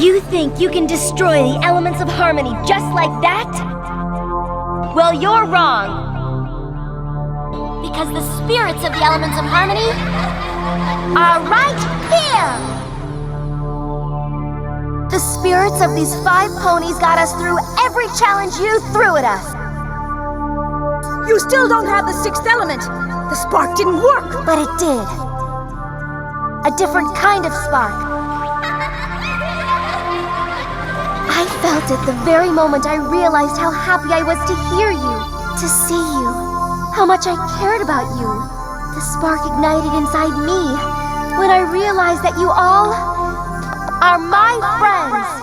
You think you can destroy the elements of harmony just like that? Well, you're wrong. Because the spirits of the elements of harmony are right here! The spirits of these 5 ponies got us through every challenge you threw at us. You still don't have the 6th element. The spark didn't work. But it did. A different kind of spark. I felt it the very moment I realized how happy I was to hear you, to see you, how much I cared about you. The spark ignited inside me when I realized that you all are my friends.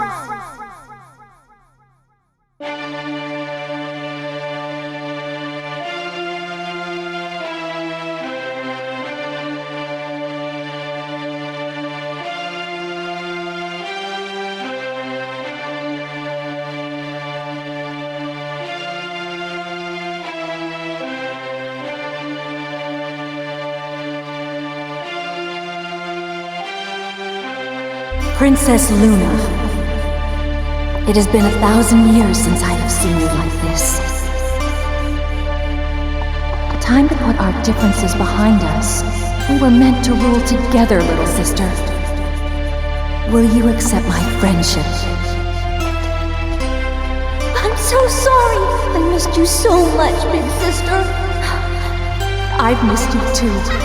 Princess Luna, it has been 1,000 years since I have seen you like this. Time to put our differences behind us. We were meant to rule together, little sister. Will you accept my friendship? I'm so sorry. I missed you so much, big sister. I've missed you too.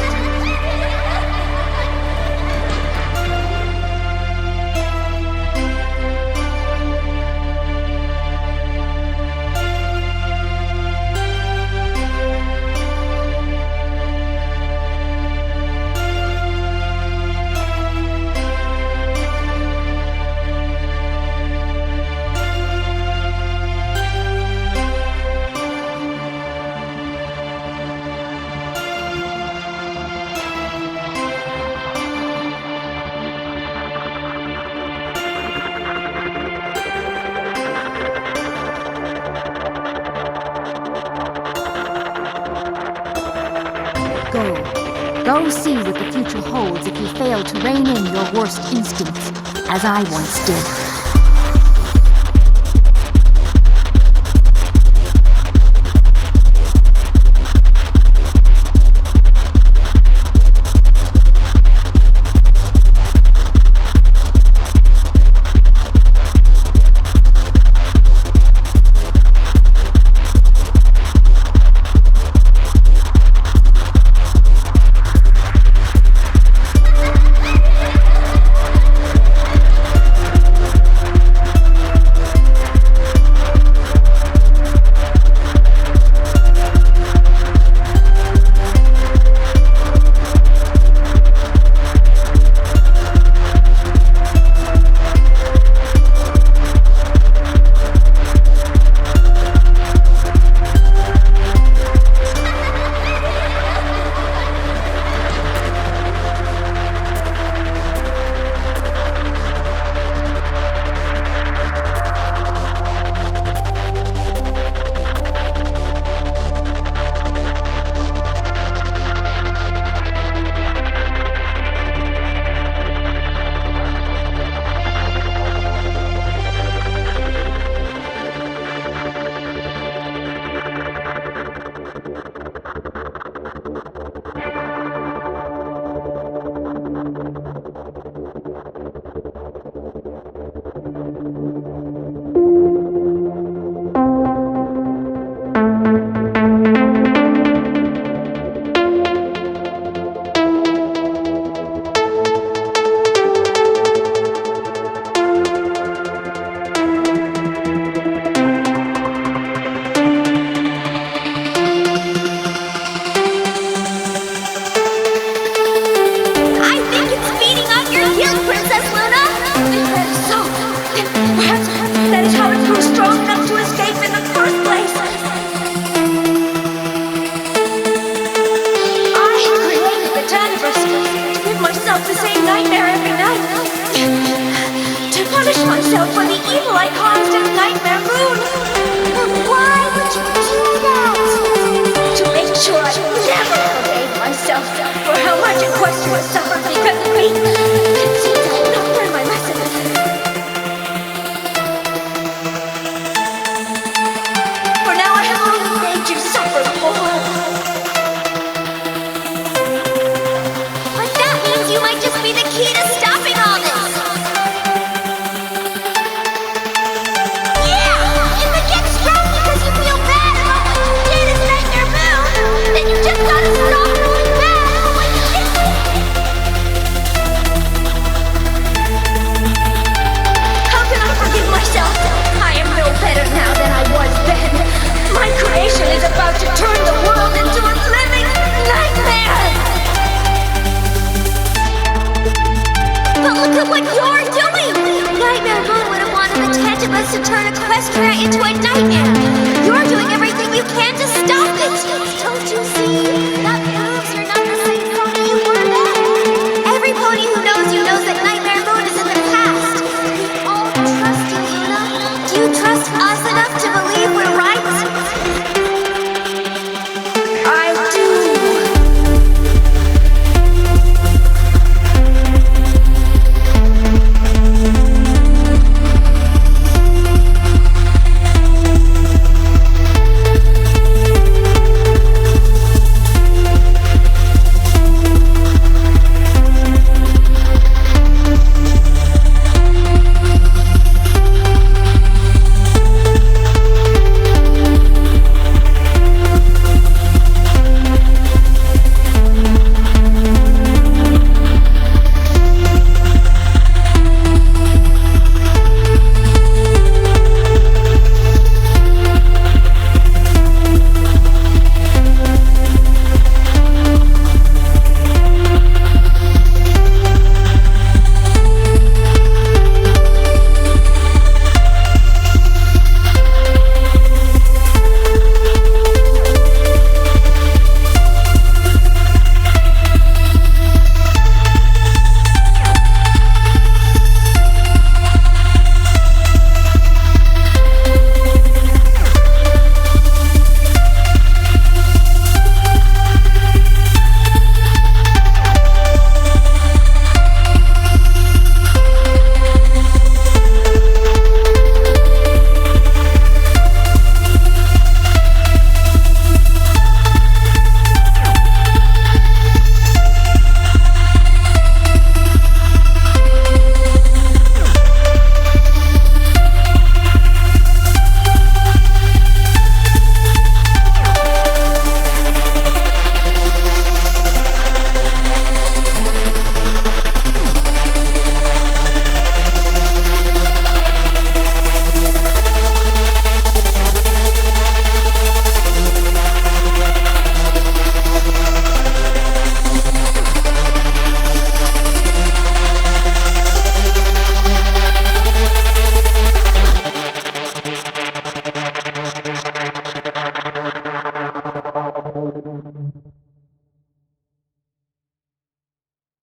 Go see what the future holds if you fail to rein in your worst instincts, as I once did. Quest to suffer because of me. It seems I don't learn my lesson. Look at what you're doing! Nightmare Moon would have wanted the Tantabus to turn Equestria into a nightmare. You're doing everything you can to stop it.